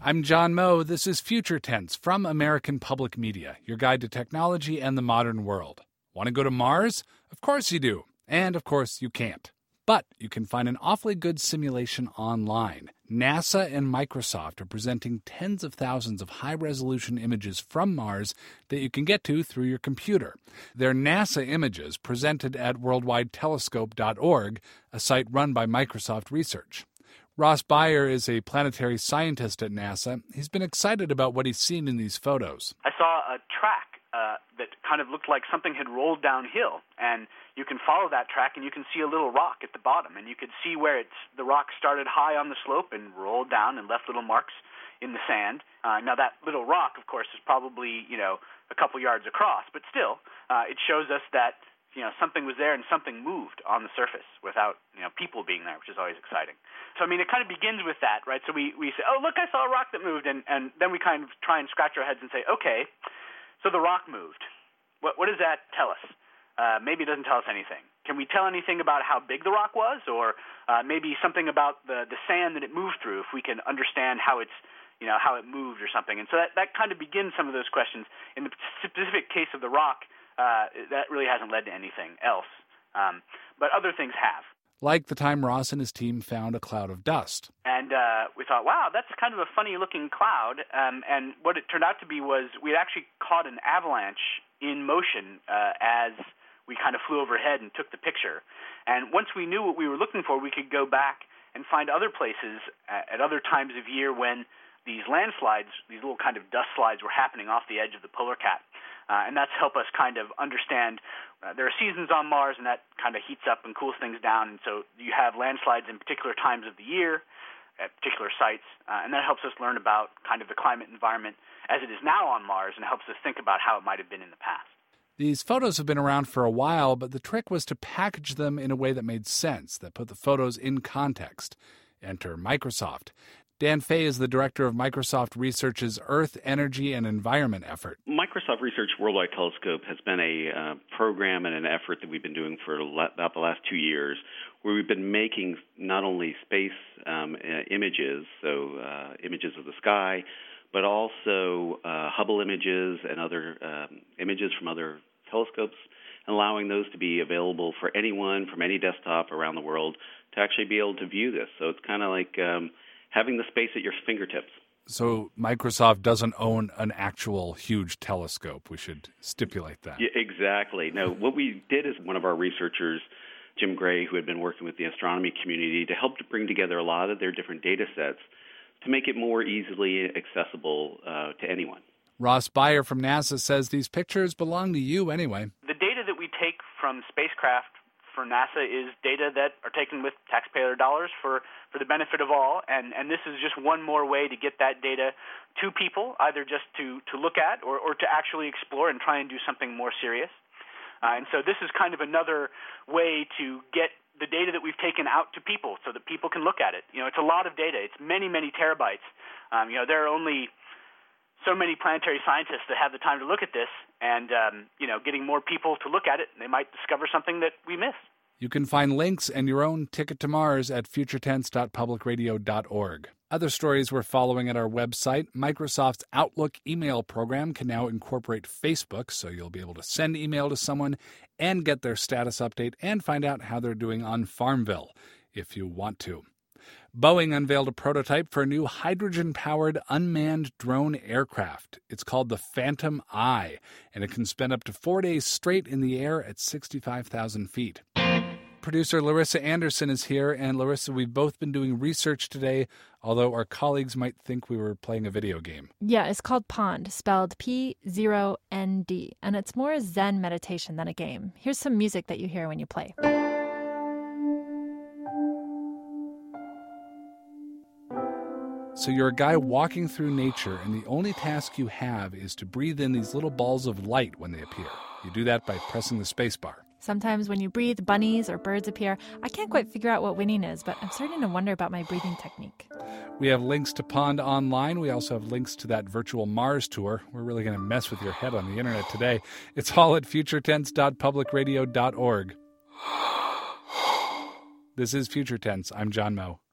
I'm John Moe. This is Future Tense from American Public Media, your guide to technology and the modern world. Want to go to Mars? Of course you do. And of course you can't. But you can find an awfully good simulation online. NASA and Microsoft are presenting tens of thousands of high-resolution images from Mars that you can get to through your computer. They're NASA images presented at worldwidetelescope.org, a site run by Microsoft Research. Ross Beyer is a planetary scientist at NASA. He's been excited about what he's seen in these photos. I saw a track that kind of looked like something had rolled downhill, and you can follow that track and you can see a little rock at the bottom, and you could see where the rock started high on the slope and rolled down and left little marks in the sand. Now that little rock, of course, is probably, a couple yards across, but still, it shows us that, something was there and something moved on the surface without, people being there, which is always exciting. So, it kind of begins with that, right? So we say, oh, look, I saw a rock that moved, and then we kind of try and scratch our heads and say, okay, so the rock moved. What does that tell us? Maybe it doesn't tell us anything. Can we tell anything about how big the rock was, or maybe something about the sand that it moved through, if we can understand how it's, how it moved or something? And so that kind of begins some of those questions. In the specific case of the rock, that really hasn't led to anything else, but other things have. Like the time Ross and his team found a cloud of dust. And we thought, wow, that's kind of a funny-looking cloud. And what it turned out to be was we'd actually caught an avalanche in motion as we kind of flew overhead and took the picture. And once we knew what we were looking for, we could go back and find other places at other times of year when these landslides, these little kind of dust slides, were happening off the edge of the polar cap. And that's helped us kind of understand there are seasons on Mars, and that kind of heats up and cools things down. And so you have landslides in particular times of the year at particular sites, and that helps us learn about kind of the climate environment as it is now on Mars, and helps us think about how it might have been in the past. These photos have been around for a while, but the trick was to package them in a way that made sense, that put the photos in context. Enter Microsoft. Dan Fay is the director of Microsoft Research's Earth, Energy, and Environment effort. Microsoft Research Worldwide Telescope has been a program and an effort that we've been doing for about the last 2 years, where we've been making not only space images, so images of the sky, but also Hubble images and other images from other telescopes, allowing those to be available for anyone from any desktop around the world to actually be able to view this. So it's kind of like having the space at your fingertips. So Microsoft doesn't own an actual huge telescope. We should stipulate that. Yeah, exactly. No, what we did is one of our researchers, Jim Gray, who had been working with the astronomy community to help to bring together a lot of their different data sets to make it more easily accessible to anyone. Ross Beyer from NASA says these pictures belong to you anyway. The data that we take from spacecraft for NASA is data that are taken with taxpayer dollars for the benefit of all, and this is just one more way to get that data to people, either just to look at or to actually explore and try and do something more serious. And so this is kind of another way to get the data that we've taken out to people so that people can look at it. It's a lot of data. It's many, many terabytes. There are only so many planetary scientists that have the time to look at this, and getting more people to look at it, they might discover something that we missed. You can find links and your own ticket to Mars at futuretense.publicradio.org. Other stories we're following at our website. Microsoft's Outlook email program can now incorporate Facebook, so you'll be able to send email to someone and get their status update and find out how they're doing on Farmville, if you want to. Boeing unveiled a prototype for a new hydrogen-powered unmanned drone aircraft. It's called the Phantom Eye, and it can spend up to 4 days straight in the air at 65,000 feet. Producer Larissa Anderson is here, and Larissa, we've both been doing research today, although our colleagues might think we were playing a video game. Yeah, it's called Pond, spelled P0ND, and it's more Zen meditation than a game. Here's some music that you hear when you play. So you're a guy walking through nature, and the only task you have is to breathe in these little balls of light when they appear. You do that by pressing the space bar. Sometimes when you breathe, bunnies or birds appear. I can't quite figure out what winning is, but I'm starting to wonder about my breathing technique. We have links to Pond online. We also have links to that virtual Mars tour. We're really going to mess with your head on the internet today. It's all at futuretense.publicradio.org. This is Future Tense. I'm John Moe.